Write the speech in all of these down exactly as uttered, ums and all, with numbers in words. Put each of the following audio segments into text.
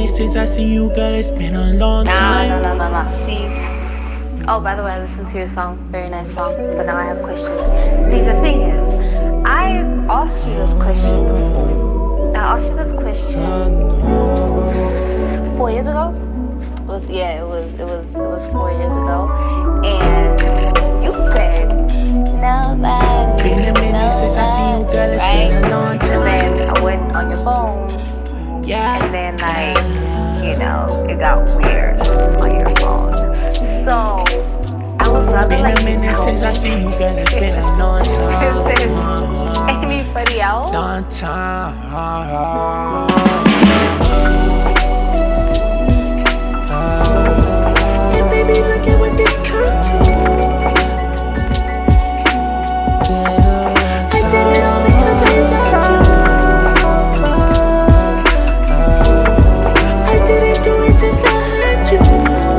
minutes since I seen you, girl, it's been a long time. No, no, no, no, no, see. Oh, by the way, I listened to your song. Very nice song. But now I have questions. See, the thing is, I asked you this question before. I asked you this question four years ago. It was yeah, it was it was it was four years ago, and you said nobody. Been a minute nobody, since I seen you, girl, it's right? been a long time. And then I went on your phone, yeah, and then like you know it got weird on your phone. So I was rather been like a minute since I seen you, girl, it's been a long time. Anybody else? Long time. And baby, look at what this come to. I did it all because I loved you. I didn't do it just to hurt you.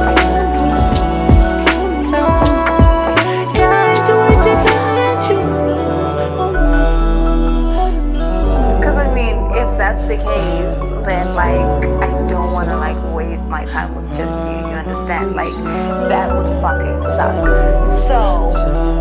No, and I didn't do it just to hurt you. Oh no. Cause I mean, if that's the case, then like I don't wanna like waste my time with just you. You understand? Like that would fucking suck. So.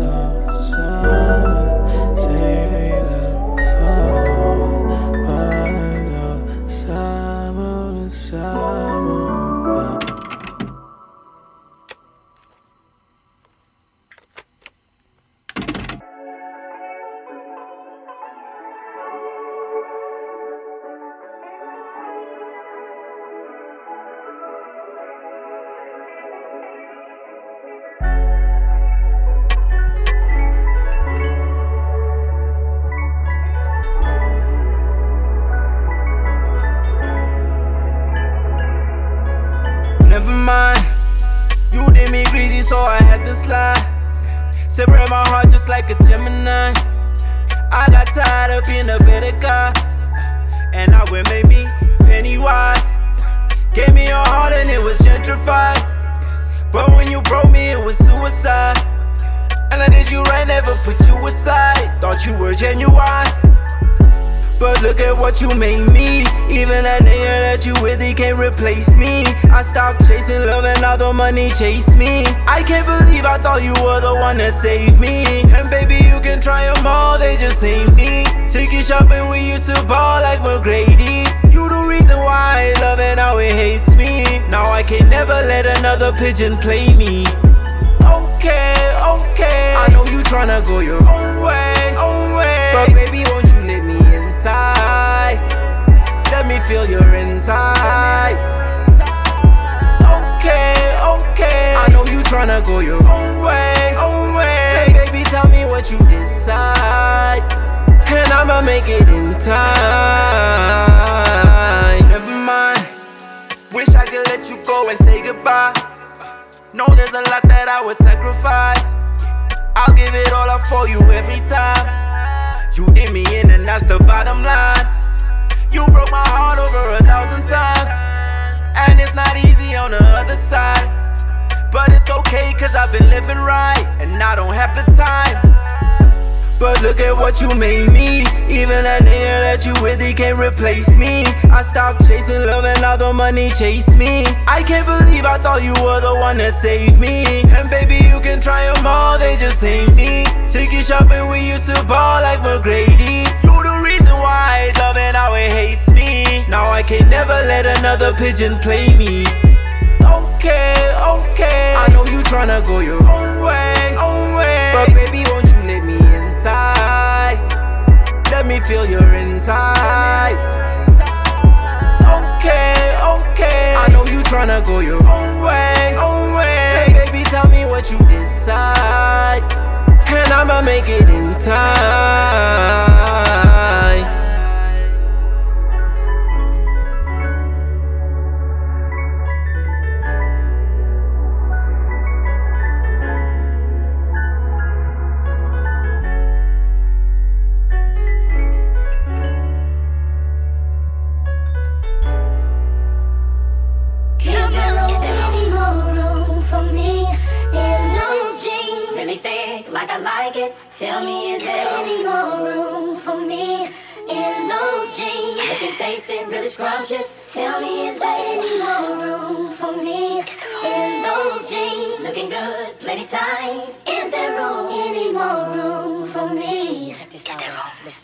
Never mind, you did me greasy, so I had to slide. Separate my heart just like a Gemini. I got tired of being a better guy, and now it made me Pennywise. Gave me a heart and it was gentrified, but when you broke me it was suicide. And I did you right, never put you aside. Thought you were genuine, but look at what you made me. Even that nigga that you with, he can't replace me. I stopped chasing love and all the money chased me. I can't believe I thought you were the one that saved me. And baby, you can try them all, they just ain't me. Ticket shopping, we used to ball like McGrady. You the reason why I love it, now it hates me. Now I can never let another pigeon play me. Okay, okay, I know you tryna go your own way, own way. But baby, won't you let me inside? Let me feel your inside. Okay, okay, I know you tryna go your own way, own way. Hey baby, tell me what you decide, and I'ma make it in time. Never mind, wish I could let you go and say goodbye. Know there's a lot that I would sacrifice. I'll give it all up for you every time. You did me in and that's the bottom line. You broke my heart over a thousand times, and it's not easy on the other side. But it's okay cause I've been living right, and I don't have the time. But look at what you made me. Even that nigga that you with, he can't replace me. I stopped chasing love and all the money chased me. I can't believe I thought you were the one that saved me. And baby, you can try them all, they just ain't me. Ticket shopping, we used to ball like McGrady. You the reason why I love it, now it hates me. Now I can never let another pigeon play me. Okay, okay, I know you tryna go your own way, own way. But baby, won't you let me inside? Let me feel your inside. Okay, okay, I know you tryna go your own way, own way. Hey baby, tell me what you decide, and I'ma make it in time. Like I like it. Tell me, is there any more room for me in those those jeans looking tasty, really scrumptious. Tell me, is there any more room for me in those jeans? Looking good, plenty tight. Is there room, any more room for me? Check this out, listen.